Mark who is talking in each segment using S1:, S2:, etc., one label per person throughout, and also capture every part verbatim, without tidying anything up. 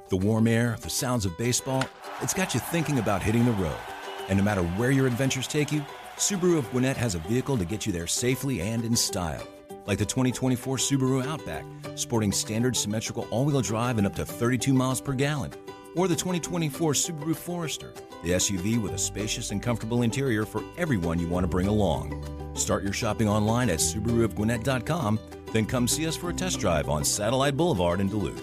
S1: The warm air, the sounds of baseball, it's got you thinking about hitting the road. And no matter where your adventures take you, Subaru of Gwinnett has a vehicle to get you there safely and in style. Like the twenty twenty-four Subaru Outback, sporting standard symmetrical all-wheel drive and up to thirty-two miles per gallon. Or the twenty twenty-four Subaru Forester, the S U V with a spacious and comfortable interior for everyone you want to bring along. Start your shopping online at Subaru of Gwinnett dot com, then come see us for a test drive on Satellite Boulevard in Duluth.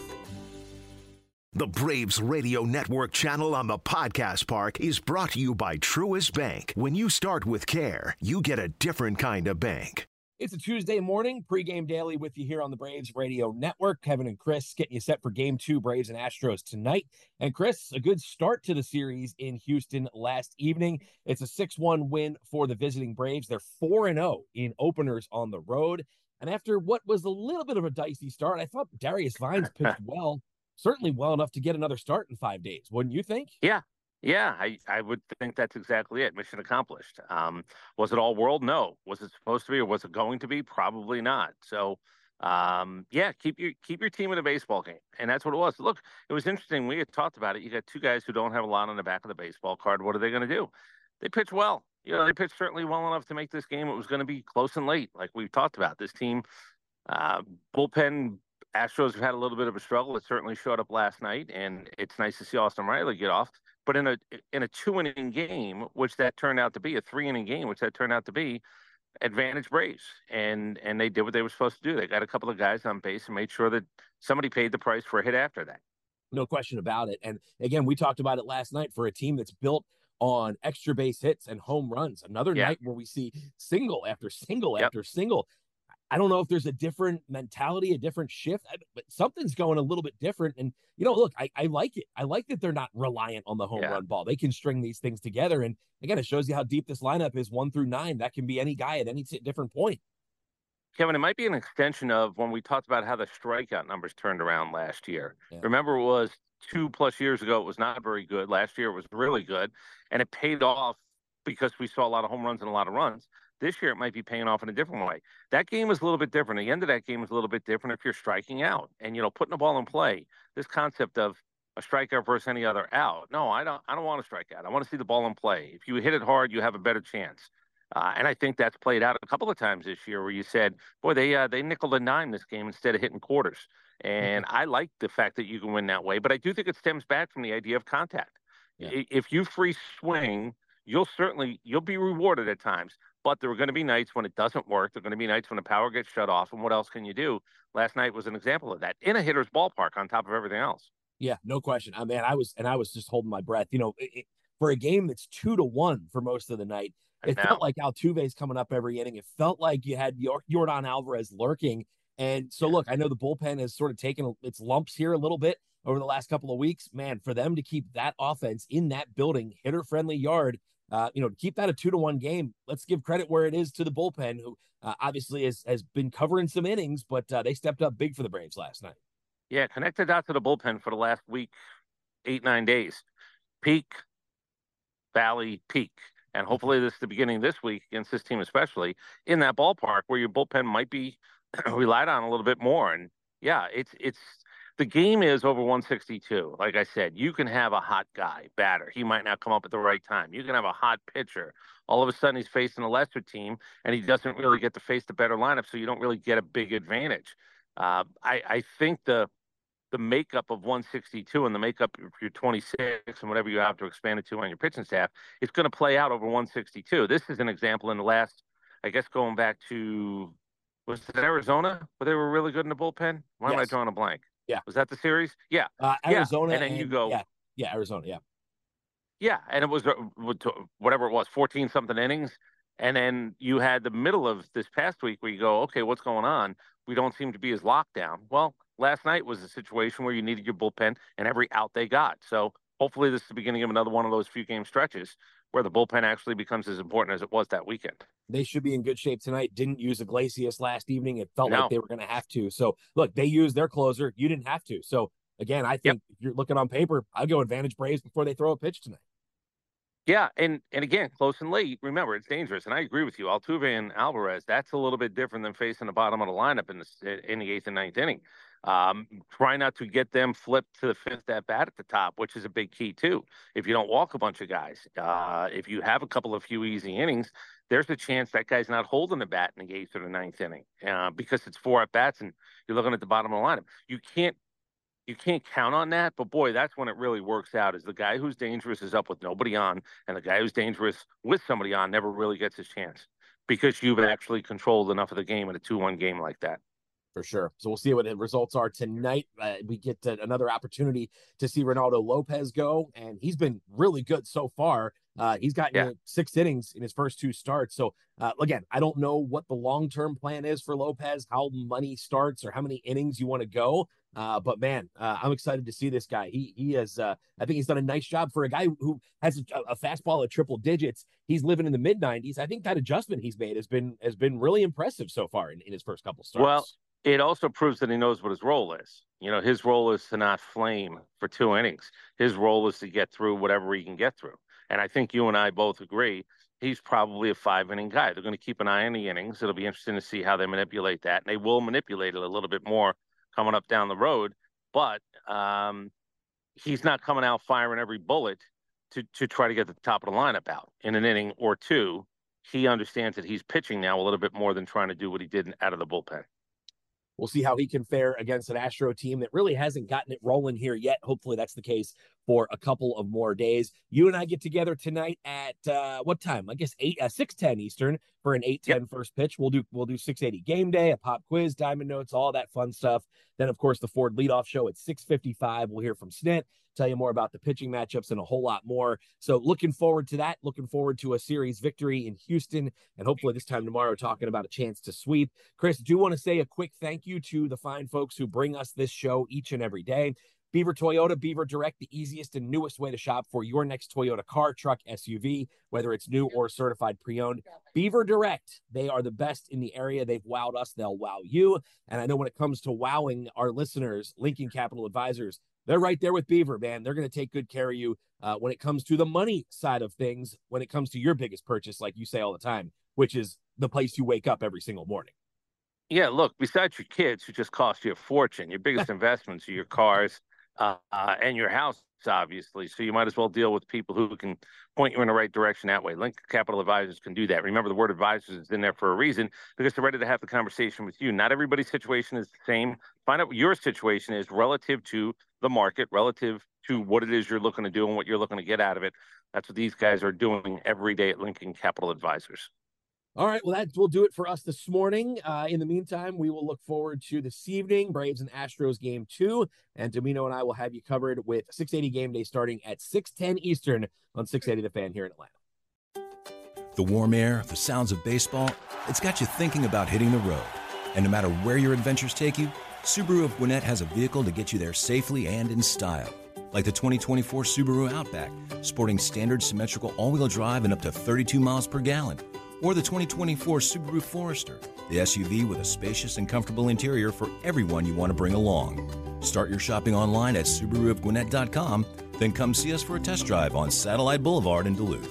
S2: The Braves Radio Network channel on the Podcast Park is brought to you by Truist Bank. When you start with care, you get a different kind of bank.
S3: It's a Tuesday morning, pregame daily with you here on the Braves Radio Network. Kevin and Chris getting you set for game two, Braves and Astros tonight. And Chris, a good start to the series in Houston last evening. It's a six one win for the visiting Braves. They're four and oh in openers on the road. And after what was a little bit of a dicey start, I thought Darius Vines pitched well, certainly well enough to get another start in five days. Wouldn't you think?
S4: Yeah. Yeah, I, I would think that's exactly it. Mission accomplished. Um, was it all world? No. Was it supposed to be or was it going to be? Probably not. So, um, yeah, keep your keep your team in a baseball game. And that's what it was. Look, it was interesting. We had talked about it. You got two guys who don't have a lot on the back of the baseball card. What are they going to do? They pitch well. You know, they pitched certainly well enough to make this game. It was going to be close and late, like we've talked about. This team, uh, bullpen, Astros have had a little bit of a struggle. It certainly showed up last night, and it's nice to see Austin Riley get off. But in a in a two-inning game, which that turned out to be, a three-inning game, which that turned out to be, advantage Braves. And and they did what they were supposed to do. They got a couple of guys on base and made sure that somebody paid the price for a hit after that.
S3: No question about it. And again, we talked about it last night for a team that's built on extra base hits and home runs. Another
S4: Yeah.
S3: night where we see single after single
S4: Yep.
S3: after single. I don't know if there's a different mentality, a different shift, but something's going a little bit different. And, you know, look, I, I like it. I like that they're not reliant on the home
S4: Yeah.
S3: run ball. They can string these things together. And again, it shows you how deep this lineup is, one through nine. That can be any guy at any t- different point.
S4: Kevin, it might be an extension of when we talked about how the strikeout numbers turned around last year.
S3: Yeah.
S4: Remember, it was two plus years ago, it was not very good. Last year, it was really good, and it paid off because we saw a lot of home runs and a lot of runs. This year, it might be paying off in a different way. That game was a little bit different. The end of that game was a little bit different if you're striking out and, you know, putting the ball in play. This concept of a strikeout versus any other out. No, I don't I don't want to strike out. I want to see the ball in play. If you hit it hard, you have a better chance. Uh, and I think that's played out a couple of times this year where you said, boy, they uh, they nickeled and dime this game instead of hitting quarters. And I like the fact that you can win that way. But I do think it stems back from the idea of contact.
S3: Yeah.
S4: I- If you free swing, you'll certainly you'll be rewarded at times. But there are going to be nights when it doesn't work. There are going to be nights when the power gets shut off. And what else can you do? Last night was an example of that in a hitter's ballpark on top of everything else.
S3: Yeah, no question. I mean, I was, and I was just holding my breath, you know, it, it, for a game that's two to one for most of the night. It
S4: I
S3: felt
S4: know.
S3: like Altuve's coming up every inning. It felt like you had Yor- Yordan Alvarez lurking. And so, look, I know the bullpen has sort of taken its lumps here a little bit over the last couple of weeks. Man, for them to keep that offense in that building, hitter-friendly yard, uh, you know, to keep that a two to one game, let's give credit where it is to the bullpen, who uh, obviously has, has been covering some innings, but uh, they stepped up big for the Braves last night.
S4: Yeah, connect the dots to the bullpen for the last week, eight, nine days. Peak, valley, peak. And hopefully this is the beginning of this week against this team, especially in that ballpark where your bullpen might be relied on a little bit more. And yeah, it's it's the game is over one sixty-two. Like I said, you can have a hot guy, batter. He might not come up at the right time. You can have a hot pitcher. All of a sudden he's facing a lesser team and he doesn't really get to face the better lineup, so you don't really get a big advantage. Uh, I, I think the the makeup of one sixty-two and the makeup of your twenty-six and whatever you have to expand it to on your pitching staff, it's going to play out over one sixty-two. This is an example in the last, I guess, going back to, was it Arizona where they were really good in the bullpen? Why am I
S3: Yes.
S4: drawing a blank?
S3: Yeah.
S4: Was that the series? Yeah.
S3: Uh, Arizona.
S4: Yeah. And then you go,
S3: yeah, yeah, Arizona. Yeah.
S4: yeah. And it was uh, whatever it was, fourteen something innings. And then you had the middle of this past week where you go, okay, what's going on? We don't seem to be as locked down. Well, last night was a situation where you needed your bullpen and every out they got. So hopefully this is the beginning of another one of those few game stretches where the bullpen actually becomes as important as it was that weekend.
S3: They should be in good shape tonight. Didn't use Iglesias last evening. It felt
S4: No.
S3: like they were going to have to. So, look, they used their closer. You didn't have to. So, again, I think
S4: Yep.
S3: if you're looking on paper, I'll go advantage Braves before they throw a pitch tonight.
S4: Yeah, and and again, close and late. Remember, it's dangerous, and I agree with you. Altuve and Alvarez, that's a little bit different than facing the bottom of the lineup in the in the eighth and ninth inning. Um, try not to get them flipped to the fifth at bat at the top, which is a big key too. If you don't walk a bunch of guys, uh, if you have a couple of few easy innings, there's a chance that guy's not holding the bat in the eighth or the ninth inning uh, because it's four at bats and you're looking at the bottom of the lineup. You can't. You can't count on that, but boy, that's when it really works out. Is the guy who's dangerous is up with nobody on, and the guy who's dangerous with somebody on never really gets his chance because you've actually controlled enough of the game in a two one game like that.
S3: For sure. So we'll see what the results are tonight. Uh, we get uh, another opportunity to see Ronaldo Lopez go, and he's been really good so far. Uh, he's gotten
S4: yeah.
S3: six innings in his first two starts. So, uh, again, I don't know what the long-term plan is for Lopez, how many starts or how many innings you want to go. Uh, but, man, uh, I'm excited to see this guy. He he has, uh, I think he's done a nice job for a guy who has a, a fastball at triple digits. He's living in the mid nineties. I think that adjustment he's made has been has been really impressive so far in, in his first couple starts.
S4: Well, it also proves that he knows what his role is. You know, his role is to not flame for two innings. His role is to get through whatever he can get through. And I think you and I both agree he's probably a five-inning guy. They're going to keep an eye on the innings. It'll be interesting to see how they manipulate that. And they will manipulate it a little bit more coming up down the road. But um, he's not coming out firing every bullet to, to try to get the top of the lineup out in an inning or two. He understands that he's pitching now a little bit more than trying to do what he did out of the bullpen.
S3: We'll see how he can fare against an Astro team that really hasn't gotten it rolling here yet. Hopefully that's the case for a couple of more days. You and I get together tonight at uh, what time? I guess eight, uh, six ten Eastern for an eight ten yep. first pitch. We'll do we'll do six eighty game day, a pop quiz, diamond notes, all that fun stuff. Then of course the Ford leadoff show at six fifty-five. We'll hear from Snit, tell you more about the pitching matchups and a whole lot more. So looking forward to that. Looking forward to a series victory in Houston, and hopefully this time tomorrow talking about a chance to sweep. Chris, do want to say a quick thank you to the fine folks who bring us this show each and every day. Beaver Toyota, Beaver Direct, the easiest and newest way to shop for your next Toyota car, truck, S U V, whether it's new or certified pre-owned. Beaver Direct, they are the best in the area. They've wowed us. They'll wow you. And I know when it comes to wowing our listeners, Lincoln Capital Advisors, they're right there with Beaver, man. They're going to take good care of you uh, when it comes to the money side of things, when it comes to your biggest purchase, like you say all the time, which is the place you wake up every single morning.
S4: Yeah, look, besides your kids who just cost you a fortune, your biggest investments are your cars uh, uh, and your house, obviously. So you might as well deal with people who can point you in the right direction that way. Lincoln Capital Advisors can do that. Remember, the word advisors is in there for a reason because they're ready to have the conversation with you. Not everybody's situation is the same. Find out what your situation is relative to the market, relative to what it is you're looking to do and what you're looking to get out of it. That's what these guys are doing every day at Lincoln Capital Advisors.
S3: All right, well, that will do it for us this morning. Uh, in the meantime, we will look forward to this evening, Braves and Astros game two, and Domino and I will have you covered with six eighty game day starting at six ten Eastern on six eighty The Fan here in Atlanta.
S1: The warm air, the sounds of baseball, it's got you thinking about hitting the road. And no matter where your adventures take you, Subaru of Gwinnett has a vehicle to get you there safely and in style. Like the twenty twenty-four Subaru Outback, sporting standard symmetrical all-wheel drive and up to thirty-two miles per gallon. Or the twenty twenty-four Subaru Forester, the S U V with a spacious and comfortable interior for everyone you want to bring along. Start your shopping online at Subaru of Gwinnett dot com, then come see us for a test drive on Satellite Boulevard in Duluth.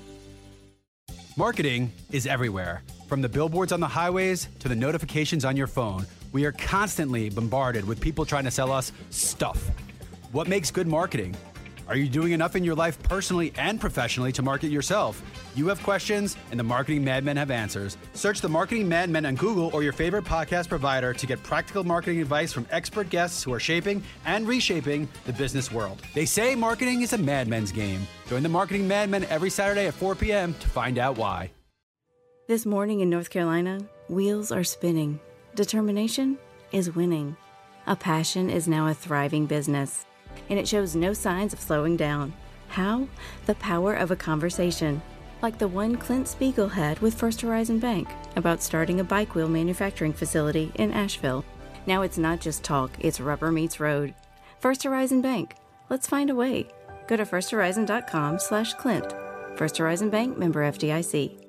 S5: Marketing is everywhere. From the billboards on the highways to the notifications on your phone, we are constantly bombarded with people trying to sell us stuff. What makes good marketing? Are you doing enough in your life personally and professionally to market yourself? You have questions, and the Marketing Madmen have answers. Search the Marketing Madmen on Google or your favorite podcast provider to get practical marketing advice from expert guests who are shaping and reshaping the business world. They say marketing is a madman's game. Join the Marketing Madmen every Saturday at four p.m. to find out why.
S6: This morning in North Carolina, wheels are spinning. Determination is winning. A passion is now a thriving business. And it shows no signs of slowing down. How? The power of a conversation, like the one Clint Spiegel had with First Horizon Bank about starting a bike wheel manufacturing facility in Asheville. Now it's not just talk, it's rubber meets road. First Horizon Bank. Let's find a way. Go to first horizon dot com slash Clint. First Horizon Bank, member F D I C.